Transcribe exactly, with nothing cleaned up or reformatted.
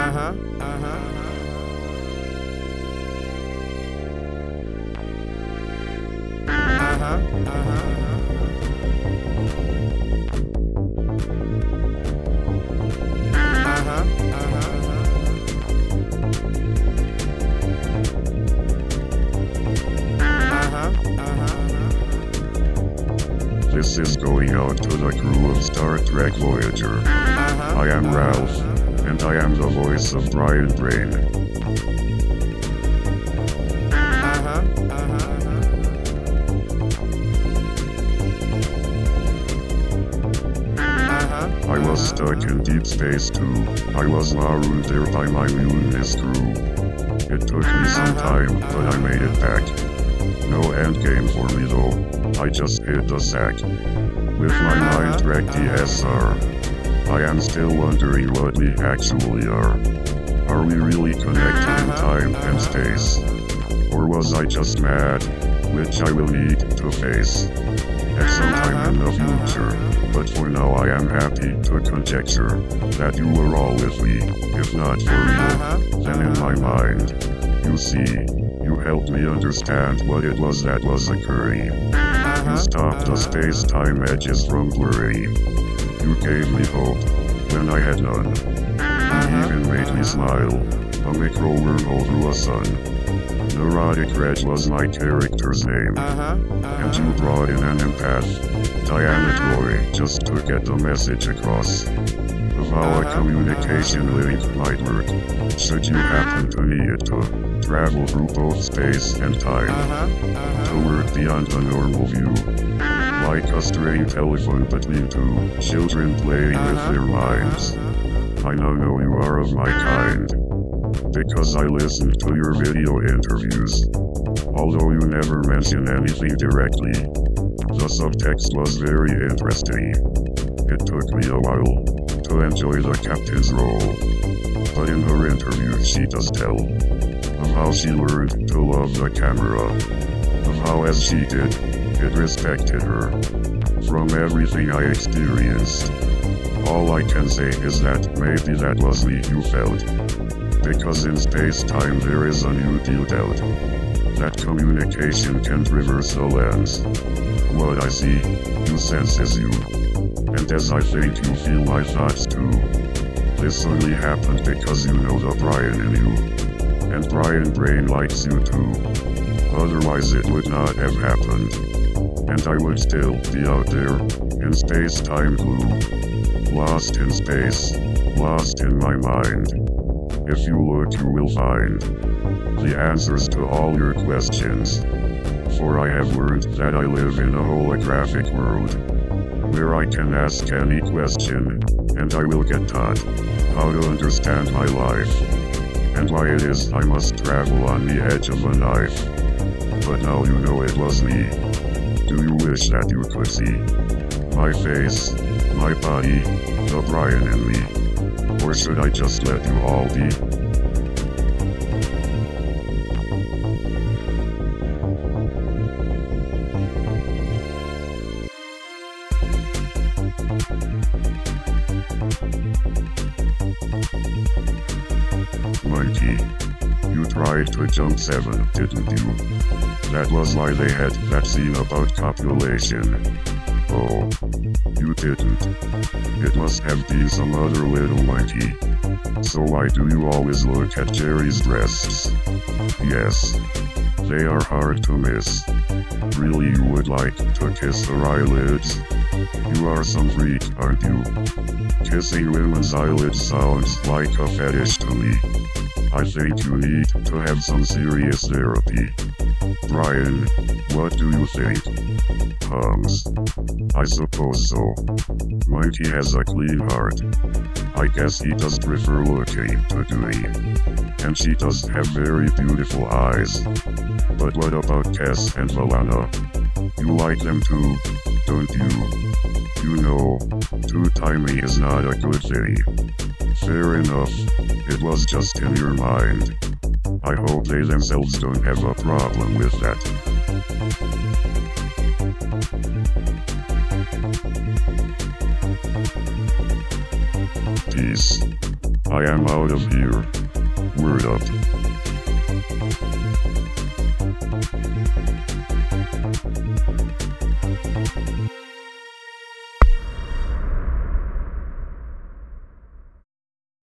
Uh-huh, uh-huh. Uh-huh, uh-huh. Uh-huh, uh-huh. Uh-huh, uh-huh. This is going out to the crew of Star Trek Voyager. Uh-huh. I am Ralph, and I am the voice of Brian Brain. Uh-huh, uh-huh. Uh-huh. I was stuck in Deep Space Two. I was marooned there by my mutinous crew. It took me some time, but I made it back. No endgame for me though. I just hit the sack. With my mind Trek D S R. I am still wondering what we actually are. Are we really connected in time and space? Or was I just mad? Which I will need to face at some time in the future. But for now I am happy to conjecture that you were all with me. If not for real, then in my mind. You see, you helped me understand what it was that was occurring. You stopped the space-time edges from blurring. You gave me hope when I had none. You even made me smile. A micro wormhole through a sun. Neurotic Reg was my character's name. And you brought in an empath, Diana Troy, just to get the message across of how a communication link might work, should you happen to need it to travel through both space and time, to work beyond the normal view, like a stray telephone between two children playing with their minds. I now know you are of my kind, because I listened to your video interviews. Although you never mention anything directly, the subtext was very interesting. It took me a while to enjoy the captain's role, but in her interview she does tell of how she learned to love the camera, of how as she did, it respected her. From everything I experienced, all I can say is that maybe that was me you felt. Because in space-time there is a new deal doubt. That communication can traverse the lens. What I see, you sense is you. And as I think you feel my thoughts too. This only happened because you know the Brian in you. And Brian Brain likes you too. Otherwise it would not have happened. And I would still be out there, in space-time glue. Lost in space, lost in my mind. If you look you will find the answers to all your questions. For I have learned that I live in a holographic world, where I can ask any question, and I will get taught how to understand my life, and why it is I must travel on the edge of a knife. But now you know it was me. Do you wish that you could see my face, my body, the Brian in me? Or should I just let you all be? Monkey, you tried to jump seven, didn't you? That was why they had that scene about copulation. Oh, you didn't. It must have been some other little monkey. So why do you always look at Jerry's breasts? Yes, they are hard to miss. Really you would like to kiss her eyelids? You are some freak, aren't you? Kissing women's eyelids sounds like a fetish to me. I think you need to have some serious therapy. Brian, what do you think? Hums. I suppose so. Monkey has a clean heart. I guess he does prefer looking to doing. And she does have very beautiful eyes. But what about Tess and Valana? You like them too, don't you? You know, two-timing is not a good thing. Fair enough, it was just in your mind. I hope they themselves don't have a problem with that. Peace. I am out of here. Word up.